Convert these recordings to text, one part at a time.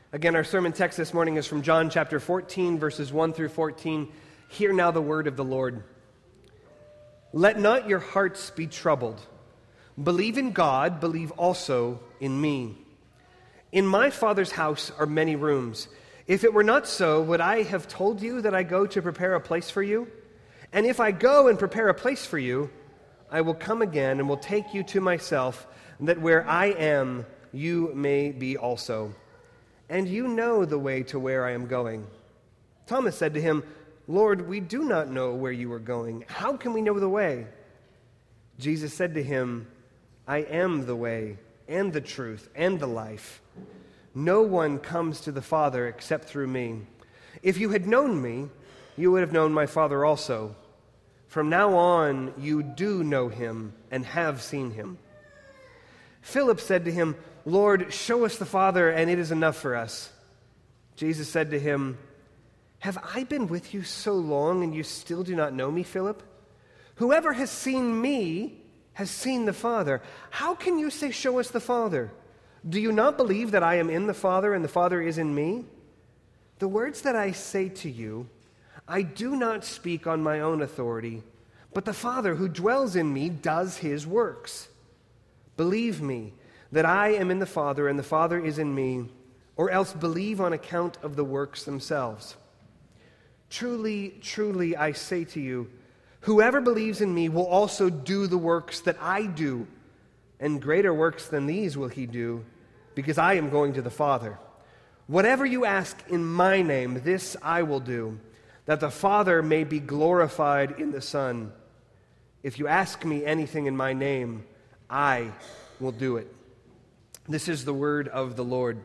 Again, our sermon text this morning is from John chapter 14, verses 1 through 14. Hear now the word of the Lord. Let not your hearts be troubled. Believe in God, believe also in me. In my Father's house are many rooms. If it were not so, would I have told you that I go to prepare a place for you? And if I go and prepare a place for you, I will come again and will take you to myself, that where I am, you may be also. And you know the way to where I am going. Thomas said to him, Lord, we do not know where you are going. How can we know the way? Jesus said to him, I am the way and the truth and the life. No one comes to the Father except through me. If you had known me, you would have known my Father also. From now on, you do know him and have seen him. Philip said to him, Lord, show us the Father, and it is enough for us. Jesus said to him, Have I been with you so long, and you still do not know me, Philip? Whoever has seen me has seen the Father. How can you say, Show us the Father? Do you not believe that I am in the Father, and the Father is in me? The words that I say to you, I do not speak on my own authority, but the Father who dwells in me does his works. Believe me that I am in the Father and the Father is in me, or else believe on account of the works themselves. Truly, truly, I say to you, whoever believes in me will also do the works that I do, and greater works than these will he do, because I am going to the Father. Whatever you ask in my name, this I will do, that the Father may be glorified in the Son. If you ask me anything in my name, I will do it. This is the word of the Lord.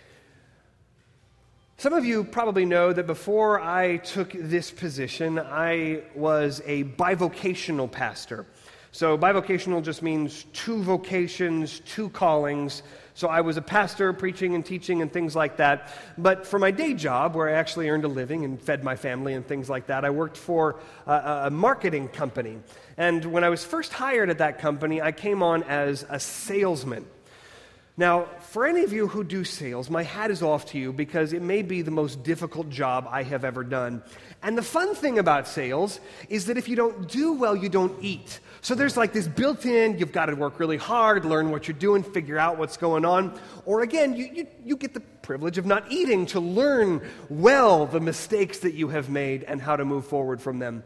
Some of you probably know that before I took this position, I was a bivocational pastor. So bivocational just means two vocations, two callings. So I was a pastor, preaching and teaching and things like that. But for my day job, where I actually earned a living and fed my family and things like that, I worked for a marketing company. And when I was first hired at that company, I came on as a salesman. Now, for any of you who do sales, my hat is off to you because it may be the most difficult job I have ever done. And the fun thing about sales is that if you don't do well, you don't eat. So there's like this built-in, you've got to work really hard, learn what you're doing, figure out what's going on. Or again, you get the privilege of not eating to learn well the mistakes that you have made and how to move forward from them.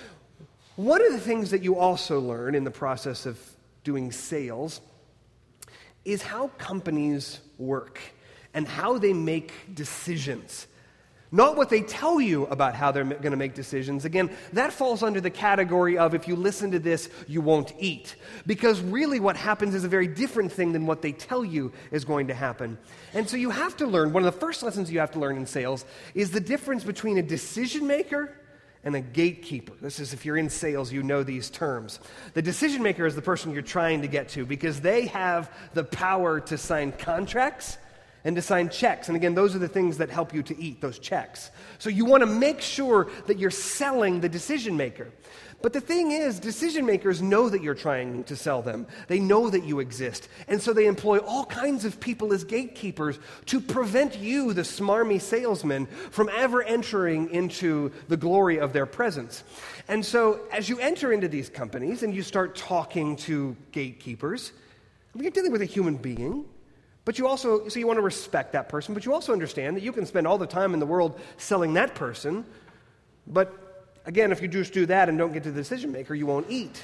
One of the things that you also learn in the process of doing sales is how companies work and how they make decisions. Not what they tell you about how they're going to make decisions. Again, that falls under the category of if you listen to this, you won't eat. Because really what happens is a very different thing than what they tell you is going to happen. And so you have to learn, one of the first lessons you have to learn in sales is the difference between a decision maker and a gatekeeper. This is if you're in sales, you know these terms. The decision maker is the person you're trying to get to because they have the power to sign contracts and to sign checks. And again, those are the things that help you to eat, those checks. So you want to make sure that you're selling the decision maker. But the thing is, decision makers know that you're trying to sell them. They know that you exist. And so they employ all kinds of people as gatekeepers to prevent you, the smarmy salesman, from ever entering into the glory of their presence. And so as you enter into these companies and you start talking to gatekeepers, you're dealing with a human being. But you also, so you want to respect that person, but you also understand that you can spend all the time in the world selling that person, but again, if you just do that and don't get to the decision maker, you won't eat.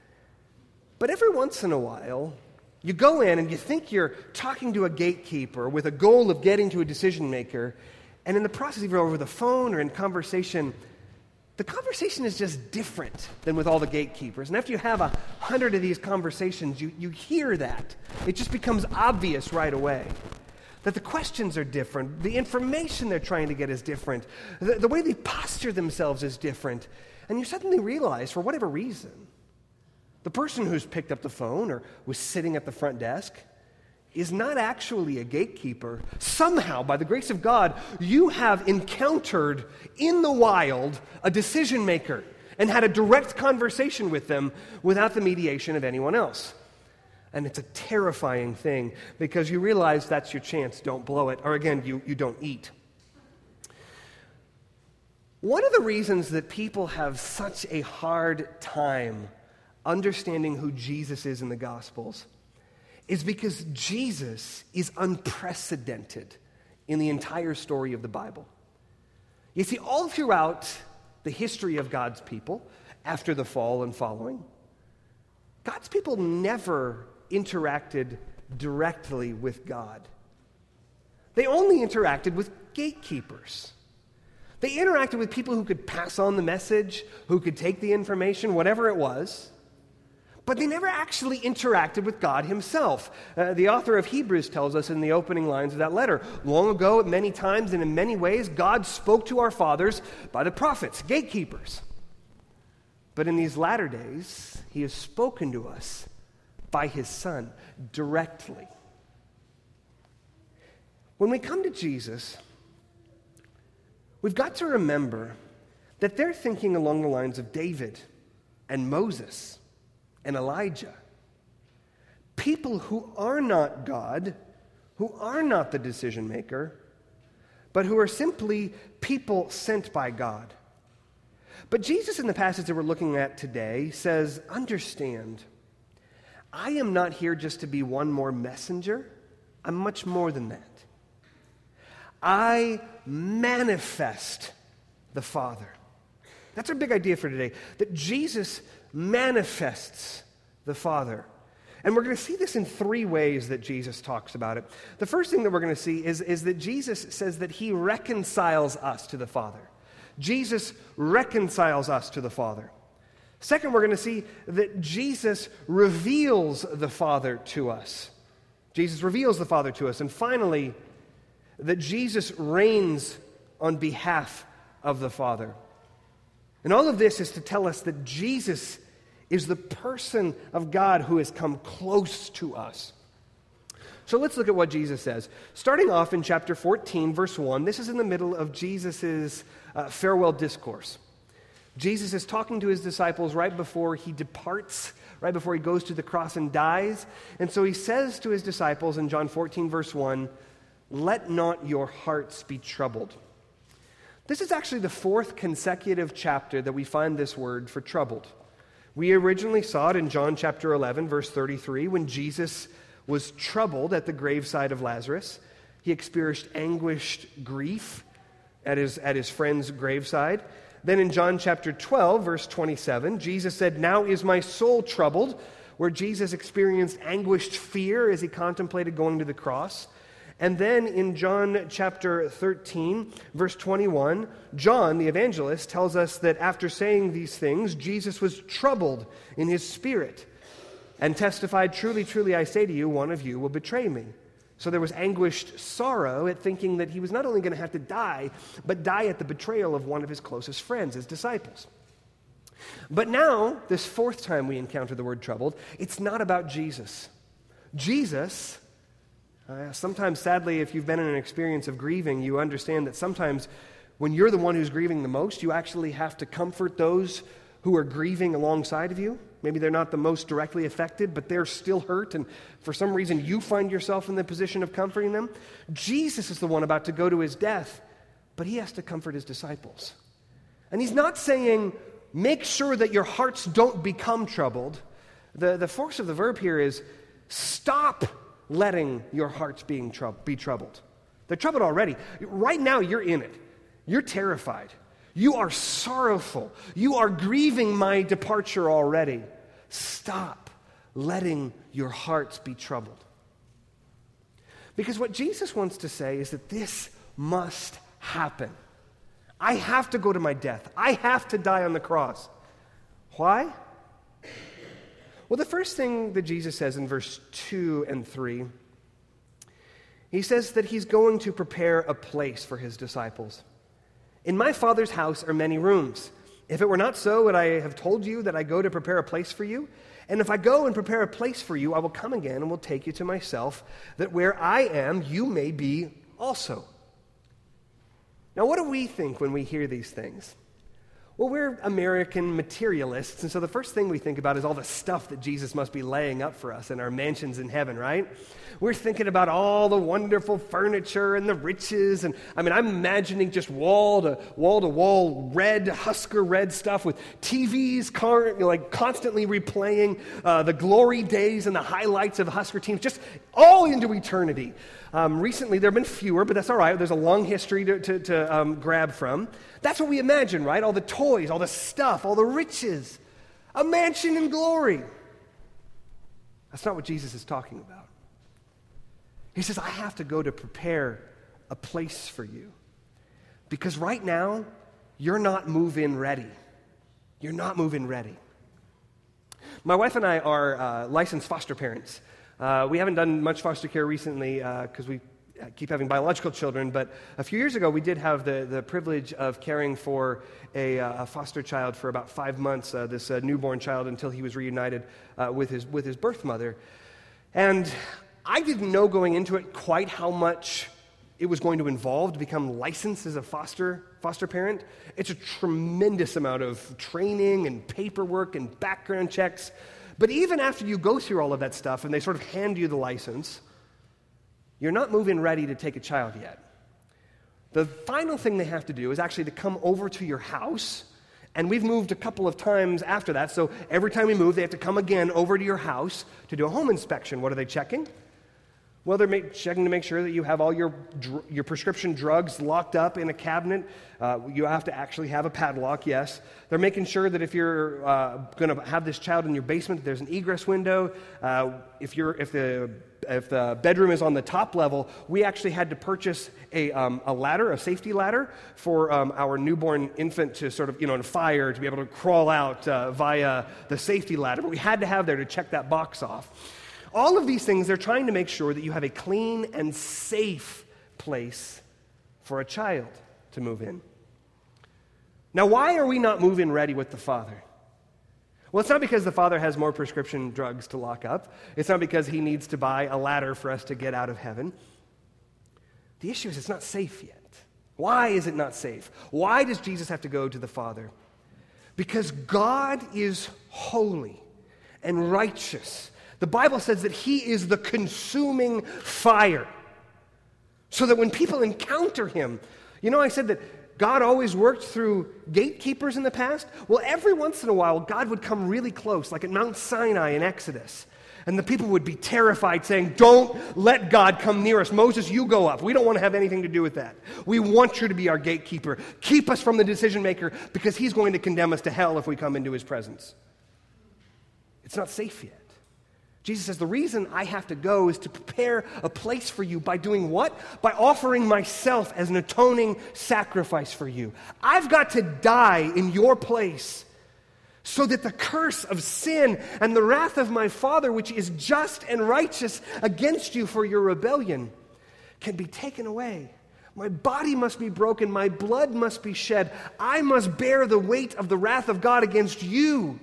But every once in a while, you go in and you think you're talking to a gatekeeper with a goal of getting to a decision maker, and in the process, either over the phone or in conversation, the conversation is just different than with all the gatekeepers. And after you have 100 of these conversations, you hear that. It just becomes obvious right away that the questions are different, the information they're trying to get is different, the way they posture themselves is different. And you suddenly realize, for whatever reason, the person who's picked up the phone or was sitting at the front desk is not actually a gatekeeper. Somehow, by the grace of God, you have encountered in the wild a decision maker and had a direct conversation with them without the mediation of anyone else. And it's a terrifying thing because you realize that's your chance. Don't blow it. Or again, you don't eat. One of the reasons that people have such a hard time understanding who Jesus is in the Gospels is because Jesus is unprecedented in the entire story of the Bible. You see, all throughout the history of God's people, after the fall and following, God's people never interacted directly with God. They only interacted with gatekeepers. They interacted with people who could pass on the message, who could take the information, whatever it was. But they never actually interacted with God himself. The author of Hebrews tells us in the opening lines of that letter, long ago, at many times and in many ways, God spoke to our fathers by the prophets, gatekeepers. But in these latter days, he has spoken to us by his Son directly. When we come to Jesus, we've got to remember that they're thinking along the lines of David and Moses and Elijah. People who are not God, who are not the decision maker, but who are simply people sent by God. But Jesus, in the passage that we're looking at today, says, understand, I am not here just to be one more messenger. I'm much more than that. I manifest the Father. That's our big idea for today, that Jesus manifests the Father. And we're going to see this in three ways that Jesus talks about it. The first thing that we're going to see is that Jesus says that he reconciles us to the Father. Jesus reconciles us to the Father. Second, we're going to see that Jesus reveals the Father to us. Jesus reveals the Father to us. And finally, that Jesus reigns on behalf of the Father. And all of this is to tell us that Jesus is the person of God who has come close to us. So let's look at what Jesus says. Starting off in chapter 14, verse 1, this is in the middle of Jesus' farewell discourse. Jesus is talking to his disciples right before he departs, right before he goes to the cross and dies. And so he says to his disciples in John 14, verse 1, "Let not your hearts be troubled." This is actually the fourth consecutive chapter that we find this word for troubled. We originally saw it in John chapter 11, verse 33, when Jesus was troubled at the graveside of Lazarus. He experienced anguished grief at his friend's graveside. Then in John chapter 12, verse 27, Jesus said, "Now is my soul troubled," where Jesus experienced anguished fear as he contemplated going to the cross. And then in John chapter 13, verse 21, John, the evangelist, tells us that after saying these things, Jesus was troubled in his spirit and testified, "Truly, truly, I say to you, one of you will betray me." So there was anguished sorrow at thinking that he was not only going to have to die, but die at the betrayal of one of his closest friends, his disciples. But now, this fourth time we encounter the word troubled, it's not about Jesus. Jesus, sometimes sadly, if you've been in an experience of grieving, you understand that sometimes when you're the one who's grieving the most, you actually have to comfort those who are grieving alongside of you. Maybe they're not the most directly affected, but they're still hurt, and for some reason you find yourself in the position of comforting them. Jesus is the one about to go to his death, but he has to comfort his disciples. And he's not saying, make sure that your hearts don't become troubled. The force of the verb here is stop letting your hearts be troubled. They're troubled already. Right now you're in it. You're terrified. You are sorrowful. You are grieving my departure already. Stop letting your hearts be troubled. Because what Jesus wants to say is that this must happen. I have to go to my death. I have to die on the cross. Why? Well, the first thing that Jesus says in verse 2 and 3, he says that he's going to prepare a place for his disciples. "In my Father's house are many rooms. If it were not so, would I have told you that I go to prepare a place for you? And if I go and prepare a place for you, I will come again and will take you to myself, that where I am, you may be also." Now, what do we think when we hear these things? Well, we're American materialists, and so the first thing we think about is all the stuff that Jesus must be laying up for us in our mansions in heaven, right? We're thinking about all the wonderful furniture and the riches, and I'm imagining just wall-to-wall red, Husker red stuff with TVs constantly replaying the glory days and the highlights of the Husker teams, just all into eternity. Recently, there have been fewer, but that's all right. There's a long history to grab from. That's what we imagine, right? All the toys, all the stuff, all the riches. A mansion in glory. That's not what Jesus is talking about. He says, I have to go to prepare a place for you. Because right now, you're not move-in ready. You're not move-in ready. My wife and I are licensed foster parents. We haven't done much foster care recently because we keep having biological children, but a few years ago we did have the privilege of caring for a foster child for about 5 months, this newborn child, until he was reunited with his birth mother. And I didn't know going into it quite how much it was going to involve to become licensed as a foster parent. It's a tremendous amount of training and paperwork and background checks. But even after you go through all of that stuff and they sort of hand you the license, you're not move-in ready to take a child yet. The final thing they have to do is actually to come over to your house, and we've moved a couple of times after that, so every time we move, they have to come again over to your house to do a home inspection. What are they checking? Well, they're checking to make sure that you have all your prescription drugs locked up in a cabinet. You have to actually have a padlock, yes. They're making sure that if you're going to have this child in your basement, there's an egress window. If the bedroom is on the top level, we actually had to purchase a ladder, a safety ladder, for our newborn infant to sort of, in a fire, to be able to crawl out via the safety ladder. But we had to have there to check that box off. All of these things, they're trying to make sure that you have a clean and safe place for a child to move in. Now, why are we not move-in ready with the Father? Well, it's not because the Father has more prescription drugs to lock up. It's not because he needs to buy a ladder for us to get out of heaven. The issue is it's not safe yet. Why is it not safe? Why does Jesus have to go to the Father? Because God is holy and righteous. The Bible says that he is the consuming fire. So that when people encounter him, I said that God always worked through gatekeepers in the past. Well, every once in a while, God would come really close, like at Mount Sinai in Exodus. And the people would be terrified, saying, don't let God come near us. Moses, you go up. We don't want to have anything to do with that. We want you to be our gatekeeper. Keep us from the decision maker, because he's going to condemn us to hell if we come into his presence. It's not safe yet. Jesus says, the reason I have to go is to prepare a place for you by doing what? By offering myself as an atoning sacrifice for you. I've got to die in your place so that the curse of sin and the wrath of my Father, which is just and righteous against you for your rebellion, can be taken away. My body must be broken. My blood must be shed. I must bear the weight of the wrath of God against you.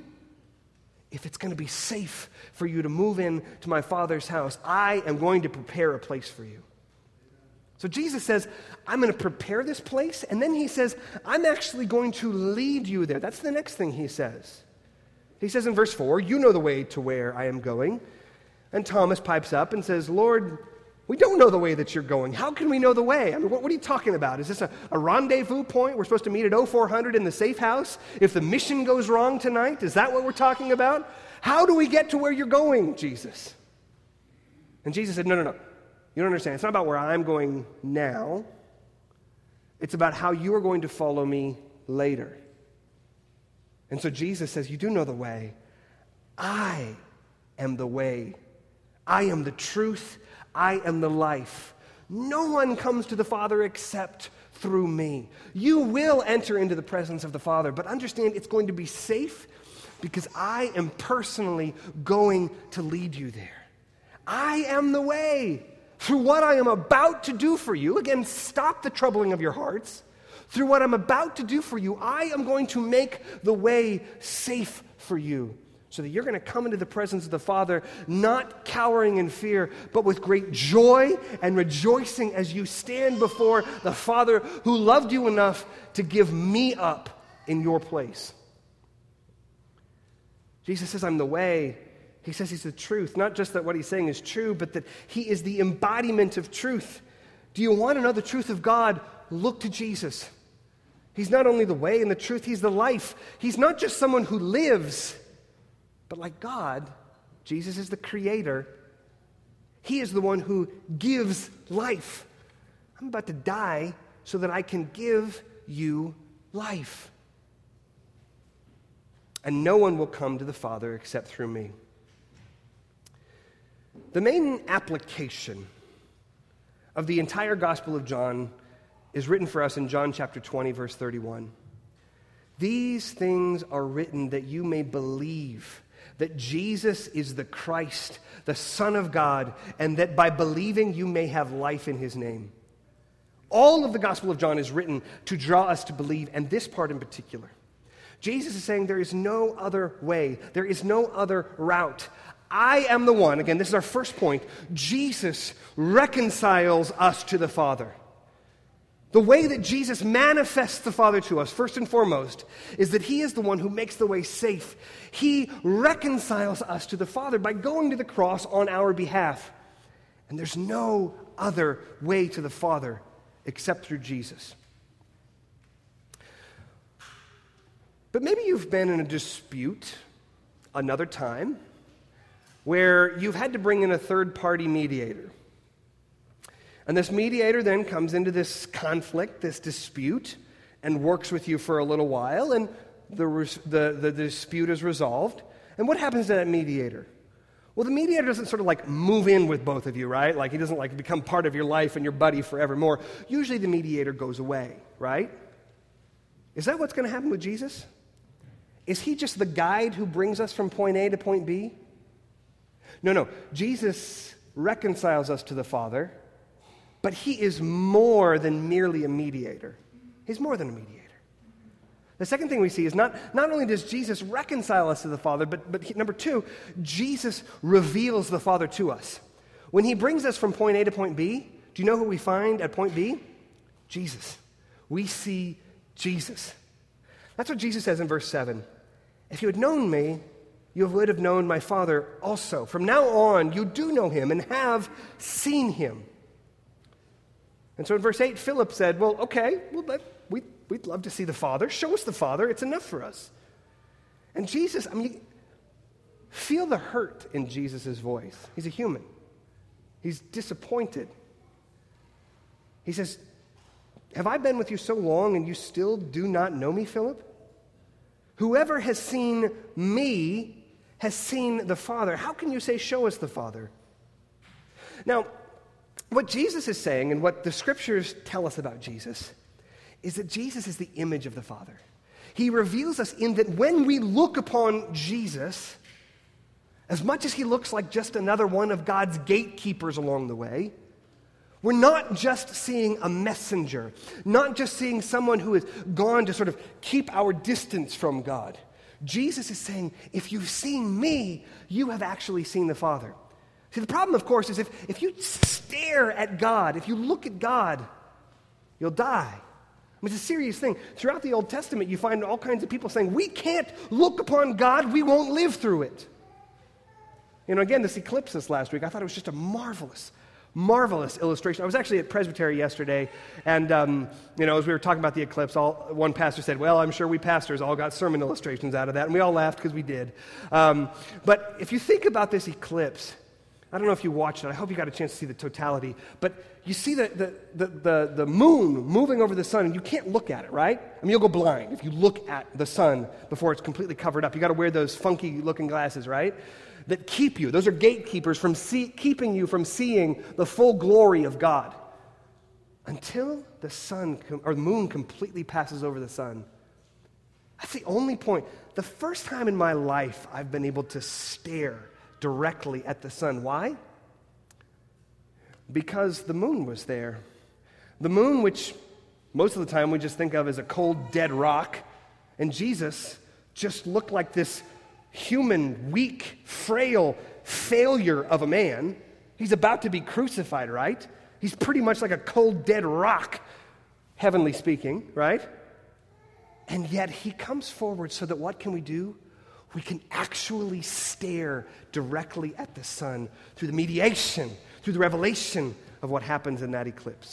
If it's going to be safe for you to move in to my Father's house, I am going to prepare a place for you. So Jesus says, I'm going to prepare this place, and then he says, I'm actually going to lead you there. That's the next thing he says. He says in verse 4, you know the way to where I am going. And Thomas pipes up and says, Lord, we don't know the way that you're going. How can we know the way? What are you talking about? Is this a rendezvous point? We're supposed to meet at 0400 in the safe house? If the mission goes wrong tonight, is that what we're talking about? How do we get to where you're going, Jesus? And Jesus said, no. You don't understand. It's not about where I'm going now. It's about how you are going to follow me later. And so Jesus says, you do know the way. I am the way. I am the truth. I am the life. No one comes to the Father except through me. You will enter into the presence of the Father, but understand it's going to be safe because I am personally going to lead you there. I am the way. Through what I am about to do for you, again, stop the troubling of your hearts. Through what I'm about to do for you, I am going to make the way safe for you, so that you're going to come into the presence of the Father, not cowering in fear, but with great joy and rejoicing as you stand before the Father who loved you enough to give me up in your place. Jesus says, I'm the way. He says he's the truth. Not just that what he's saying is true, but that he is the embodiment of truth. Do you want to know the truth of God? Look to Jesus. He's not only the way and the truth, he's the life. He's not just someone who lives, but like God, Jesus is the creator. He is the one who gives life. I'm about to die so that I can give you life. And no one will come to the Father except through me. The main application of the entire Gospel of John is written for us in John chapter 20, verse 31. These things are written that you may believe that Jesus is the Christ, the Son of God, and that by believing you may have life in his name. All of the Gospel of John is written to draw us to believe, and this part in particular. Jesus is saying there is no other way. There is no other route. I am the one. Again, this is our first point. Jesus reconciles us to the Father. The way that Jesus manifests the Father to us, first and foremost, is that he is the one who makes the way safe. He reconciles us to the Father by going to the cross on our behalf. And there's no other way to the Father except through Jesus. But maybe you've been in a dispute another time where you've had to bring in a third-party mediator. And this mediator then comes into this conflict, this dispute, and works with you for a little while, and the dispute is resolved. And what happens to that mediator? Well, the mediator doesn't sort of like move in with both of you, right? Like he doesn't like become part of your life and your buddy forevermore. Usually the mediator goes away, right? Is that what's going to happen with Jesus? Is he just the guide who brings us from point A to point B? No. Jesus reconciles us to the Father, but he is more than merely a mediator. He's more than a mediator. The second thing we see is not only does Jesus reconcile us to the Father, but number two, Jesus reveals the Father to us. When he brings us from point A to point B, do you know who we find at point B? Jesus. We see Jesus. That's what Jesus says in verse 7. If you had known me, you would have known my Father also. From now on, you do know him and have seen him. And so in verse 8, Philip said, well, okay, we'd love to see the Father. Show us the Father. It's enough for us. And Jesus, feel the hurt in Jesus' voice. He's a human. He's disappointed. He says, have I been with you so long and you still do not know me, Philip? Whoever has seen me has seen the Father. How can you say, show us the Father? Now, what Jesus is saying and what the scriptures tell us about Jesus is that Jesus is the image of the Father. He reveals us in that when we look upon Jesus, as much as he looks like just another one of God's gatekeepers along the way, we're not just seeing a messenger, not just seeing someone who has gone to sort of keep our distance from God. Jesus is saying, if you've seen me, you have actually seen the Father. See, the problem, of course, is if you stare at God, if you look at God, you'll die. It's a serious thing. Throughout the Old Testament, you find all kinds of people saying, we can't look upon God, we won't live through it. Again, this eclipse this last week, I thought it was just a marvelous illustration. I was actually at Presbytery yesterday, and as we were talking about the eclipse, one pastor said, well, I'm sure we pastors all got sermon illustrations out of that, and we all laughed because we did. But if you think about this eclipse, I don't know if you watched it. I hope you got a chance to see the totality. But you see the moon moving over the sun, and you can't look at it, right? You'll go blind if you look at the sun before it's completely covered up. You got to wear those funky-looking glasses, right? That keep you. Those are gatekeepers from keeping you from seeing the full glory of God. Until the sun or the moon completely passes over the sun. That's the only point. The first time in my life I've been able to stare directly at the sun. Why? Because the moon was there. The moon, which most of the time we just think of as a cold, dead rock, and Jesus just looked like this human, weak, frail failure of a man. He's about to be crucified, right? He's pretty much like a cold, dead rock, heavenly speaking, right? And yet he comes forward so that what can we do? We can actually stare directly at the Son through the mediation, through the revelation of what happens in that eclipse.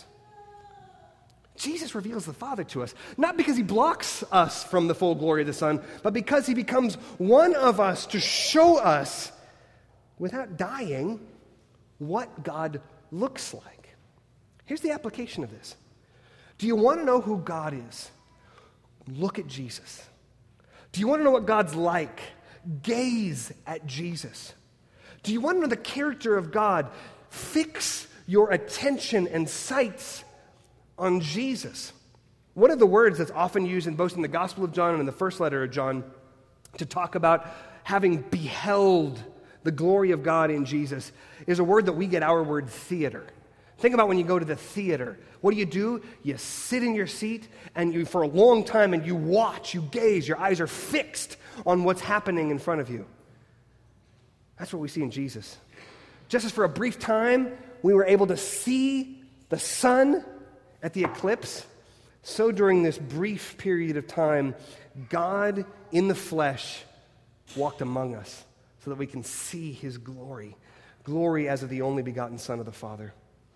Jesus reveals the Father to us, not because he blocks us from the full glory of the Son, but because he becomes one of us to show us, without dying, what God looks like. Here's the application of this. Do you want to know who God is? Look at Jesus. Do you want to know what God's like? Gaze at Jesus. Do you want to know the character of God? Fix your attention and sights on Jesus. One of the words that's often used in both in the Gospel of John and in the first letter of John to talk about having beheld the glory of God in Jesus is a word that we get our word theater. Think about when you go to the theater. What do? You sit in your seat and you for a long time and you watch, you gaze, your eyes are fixed on what's happening in front of you. That's what we see in Jesus. Just as for a brief time we were able to see the sun at the eclipse, so during this brief period of time, God in the flesh walked among us so that we can see his glory as of the only begotten Son of the Father.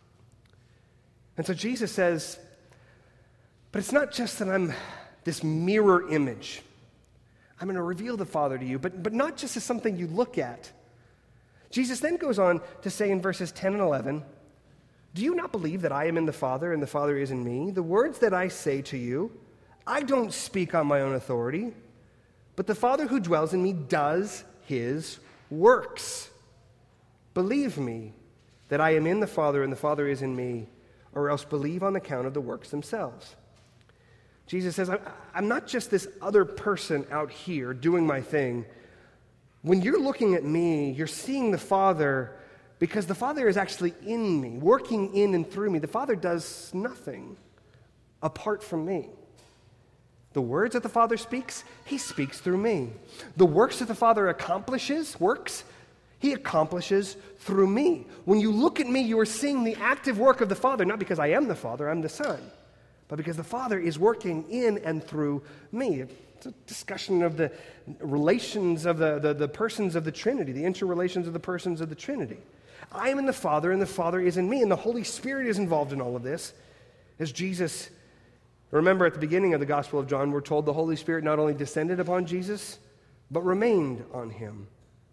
And so Jesus says, but it's not just that I'm this mirror image. I'm going to reveal the Father to you, but not just as something you look at. Jesus then goes on to say in verses 10 and 11, do you not believe that I am in the Father and the Father is in me? The words that I say to you, I don't speak on my own authority, but the Father who dwells in me does his works. Believe me that I am in the Father and the Father is in me, or else believe on account of the works themselves. Jesus says, I'm not just this other person out here doing my thing. When you're looking at me, you're seeing the Father because the Father is actually in me, working in and through me. The Father does nothing apart from me. The words that the Father speaks, he speaks through me. The works that the Father works, he accomplishes through me. When you look at me, you are seeing the active work of the Father, not because I am the Father, I'm the Son, but because the Father is working in and through me. It's a discussion of the relations of the persons of the Trinity, the interrelations of the persons of the Trinity. I am in the Father, and the Father is in me, and the Holy Spirit is involved in all of this. As Jesus, remember at the beginning of the Gospel of John, we're told the Holy Spirit not only descended upon Jesus, but remained on him.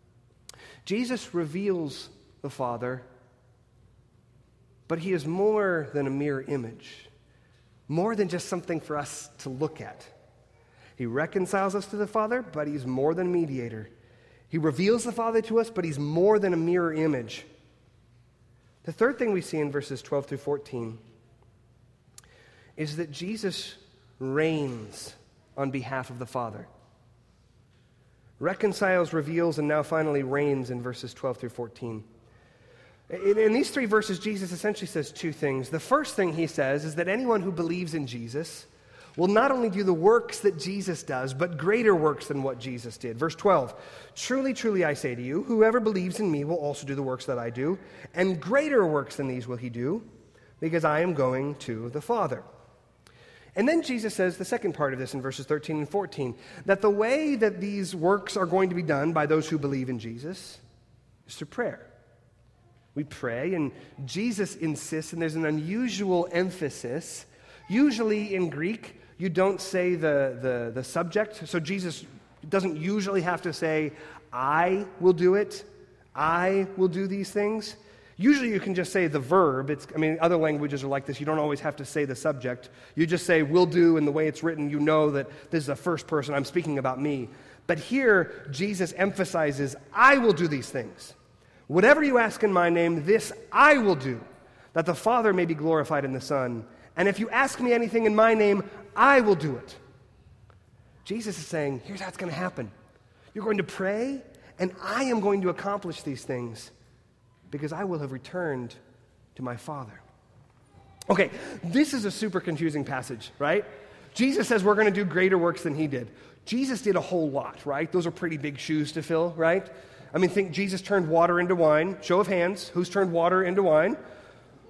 Jesus reveals the Father, but he is more than a mere image, more than just something for us to look at. He reconciles us to the Father, but he's more than a mediator. He reveals the Father to us, but he's more than a mirror image. The third thing we see in verses 12 through 14 is that Jesus reigns on behalf of the Father. Reconciles, reveals, and now finally reigns in verses 12 through 14. In these three verses, Jesus essentially says two things. The first thing he says is that anyone who believes in Jesus will not only do the works that Jesus does, but greater works than what Jesus did. Verse 12, truly, truly, I say to you, whoever believes in me will also do the works that I do, and greater works than these will he do, because I am going to the Father. And then Jesus says the second part of this in verses 13 and 14, that the way that these works are going to be done by those who believe in Jesus is through prayer. We pray, and Jesus insists, and there's an unusual emphasis. Usually in Greek, you don't say the subject, so Jesus doesn't usually have to say, I will do it, I will do these things. Usually you can just say the verb. Other languages are like this. You don't always have to say the subject. You just say will do, and the way it's written, you know that this is the first person. I'm speaking about me. But here, Jesus emphasizes, I will do these things. Whatever you ask in my name, this I will do, that the Father may be glorified in the Son. And if you ask me anything in my name, I will do it. Jesus is saying, here's how it's going to happen. You're going to pray, and I am going to accomplish these things because I will have returned to my Father. Okay, this is a super confusing passage, right? Jesus says we're going to do greater works than he did. Jesus did a whole lot, right? Those are pretty big shoes to fill, right? Think Jesus turned water into wine. Show of hands, who's turned water into wine?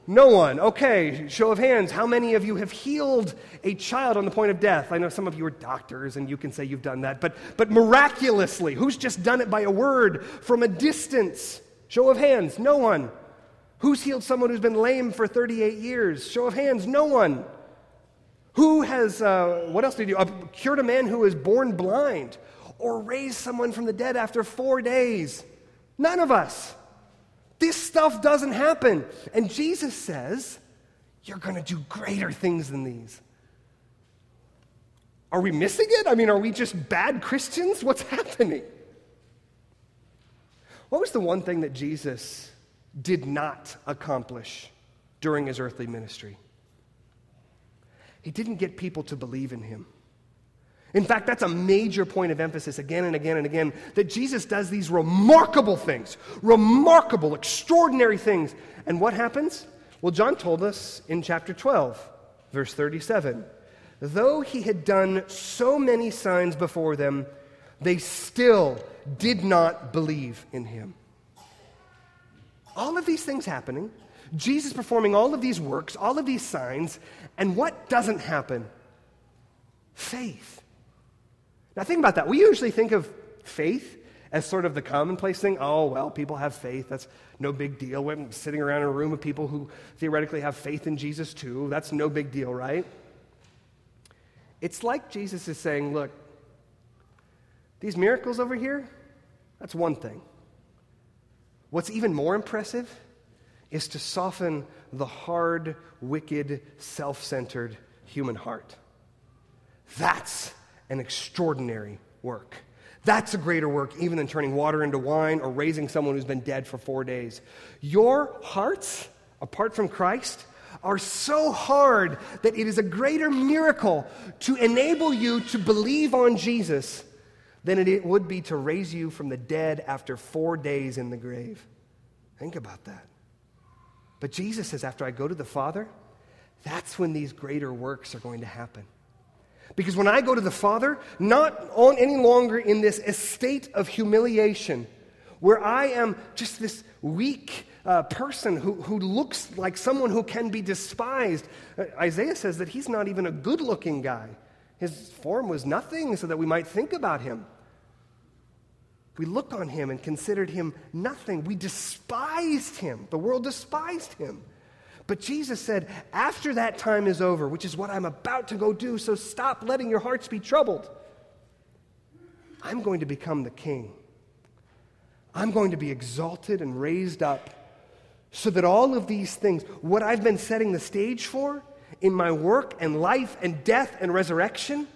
No one. Okay, show of hands. How many of you have healed a child on the point of death? I know some of you are doctors and you can say you've done that, but miraculously, who's just done it by a word from a distance? Show of hands. No one. Who's healed someone who's been lame for 38 years? Show of hands. No one. Who has, what else did you do? Cured a man who was born blind or raised someone from the dead after 4 days? None of us. This stuff doesn't happen. And Jesus says, you're going to do greater things than these. Are we missing it? I mean, are we just bad Christians? What's happening? What was the one thing that Jesus did not accomplish during his earthly ministry? He didn't get people to believe in him. In fact, that's a major point of emphasis again and again and again, that Jesus does these remarkable things, remarkable, extraordinary things. And what happens? Well, John told us in chapter 12, verse 37, though he had done so many signs before them, they still did not believe in him. All of these things happening, Jesus performing all of these works, all of these signs, and what doesn't happen? Faith. Now think about that. We usually think of faith as sort of the commonplace thing. Oh, well, people have faith. That's no big deal. We're sitting around in a room of people who theoretically have faith in Jesus too. That's no big deal, right? It's like Jesus is saying, look, these miracles over here, that's one thing. What's even more impressive is to soften the hard, wicked, self-centered human heart. That's an extraordinary work. That's a greater work even than turning water into wine or raising someone who's been dead for 4 days. Your hearts, apart from Christ, are so hard that it is a greater miracle to enable you to believe on Jesus than it would be to raise you from the dead after 4 days in the grave. Think about that. But Jesus says, after I go to the Father, that's when these greater works are going to happen. Because when I go to the Father, not on any longer in this estate of humiliation, where I am just this weak person who looks like someone who can be despised. Isaiah says that he's not even a good-looking guy. His form was nothing so that we might think about him. We looked on him and considered him nothing. We despised him. The world despised him. But Jesus said, after that time is over, which is what I'm about to go do, so stop letting your hearts be troubled. I'm going to become the king. I'm going to be exalted and raised up so that all of these things, what I've been setting the stage for in my work and life and death and resurrection,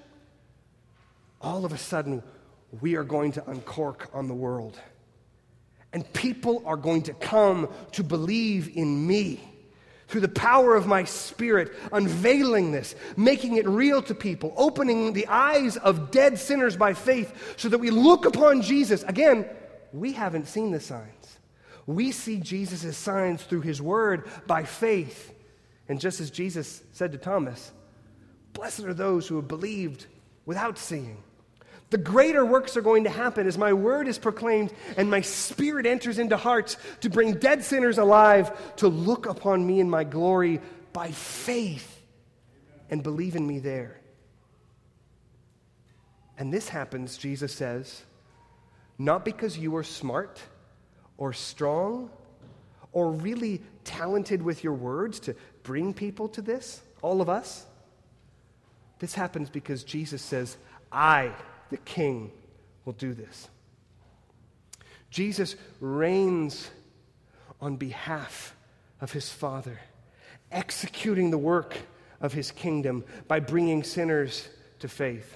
all of a sudden we are going to uncork on the world. And people are going to come to believe in me through the power of my Spirit, unveiling this, making it real to people, opening the eyes of dead sinners by faith so that we look upon Jesus. Again, we haven't seen the signs. We see Jesus' signs through his word by faith. And just as Jesus said to Thomas, blessed are those who have believed without seeing. The greater works are going to happen as my word is proclaimed and my Spirit enters into hearts to bring dead sinners alive, to look upon me in my glory by faith and believe in me there. And this happens, Jesus says, not because you are smart or strong or really talented with your words to bring people to this, all of us. This happens because Jesus says, I, the King, will do this. Jesus reigns on behalf of his Father, executing the work of his kingdom by bringing sinners to faith.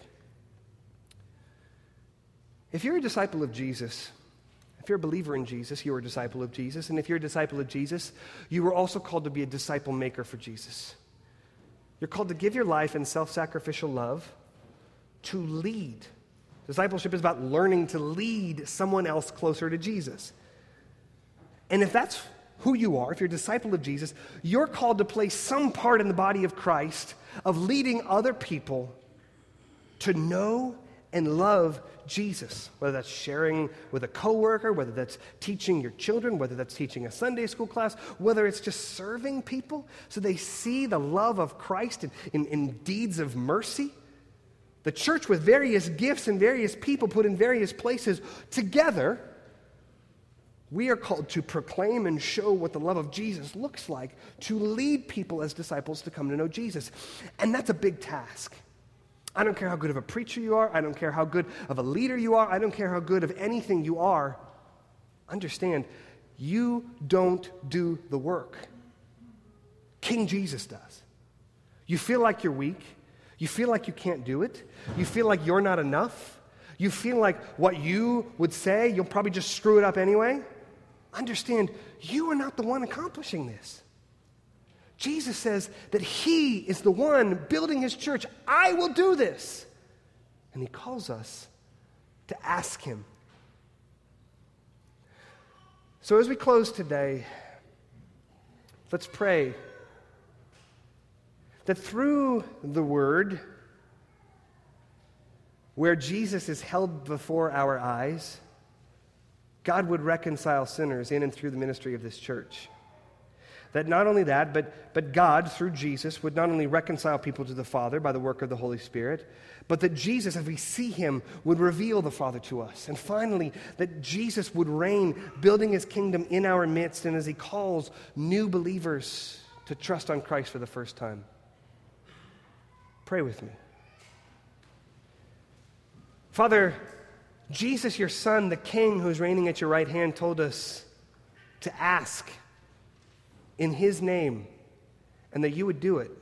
If you're a disciple of Jesus, if you're a believer in Jesus, you're a disciple of Jesus. And if you're a disciple of Jesus, you are also called to be a disciple maker for Jesus. You're called to give your life in self-sacrificial love to lead. Discipleship is about learning to lead someone else closer to Jesus. And if that's who you are, if you're a disciple of Jesus, you're called to play some part in the body of Christ of leading other people to know and love Jesus, whether that's sharing with a coworker, whether that's teaching your children, whether that's teaching a Sunday school class, whether it's just serving people so they see the love of Christ in deeds of mercy. The church with various gifts and various people put in various places together, we are called to proclaim and show what the love of Jesus looks like, to lead people as disciples to come to know Jesus. And that's a big task. I don't care how good of a preacher you are. I don't care how good of a leader you are. I don't care how good of anything you are. Understand, you don't do the work. King Jesus does. You feel like you're weak. You feel like you can't do it. You feel like you're not enough. You feel like what you would say, you'll probably just screw it up anyway. Understand, you are not the one accomplishing this. Jesus says that he is the one building his church. I will do this. And he calls us to ask him. So as we close today, let's pray that through the word, where Jesus is held before our eyes, God would reconcile sinners in and through the ministry of this church. That not only that, but God, through Jesus, would not only reconcile people to the Father by the work of the Holy Spirit, but that Jesus, as we see him, would reveal the Father to us. And finally, that Jesus would reign, building his kingdom in our midst, and as he calls new believers to trust on Christ for the first time. Pray with me. Father, Jesus, your Son, the King who's reigning at your right hand, told us to ask in his name, and that you would do it.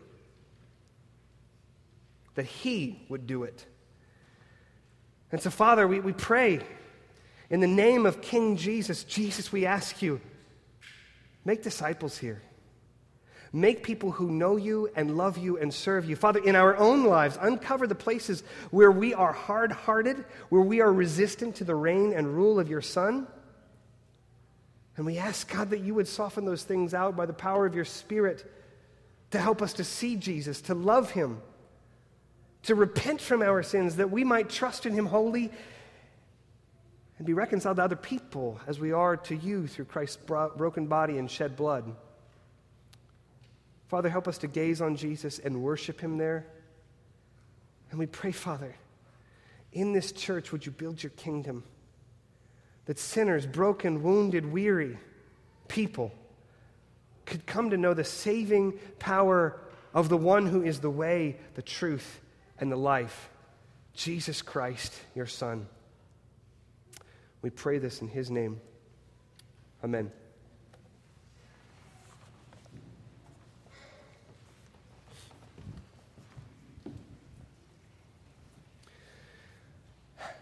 That he would do it. And so, Father, we pray in the name of King Jesus. Jesus, we ask you, make disciples here. Make people who know you and love you and serve you. Father, in our own lives, uncover the places where we are hard-hearted, where we are resistant to the reign and rule of your Son. And we ask, God, that you would soften those things out by the power of your Spirit to help us to see Jesus, to love him, to repent from our sins, that we might trust in him wholly and be reconciled to other people as we are to you through Christ's broken body and shed blood. Father, help us to gaze on Jesus and worship him there. And we pray, Father, in this church, would you build your kingdom? That sinners, broken, wounded, weary people could come to know the saving power of the one who is the way, the truth, and the life, Jesus Christ, your Son. We pray this in his name. Amen.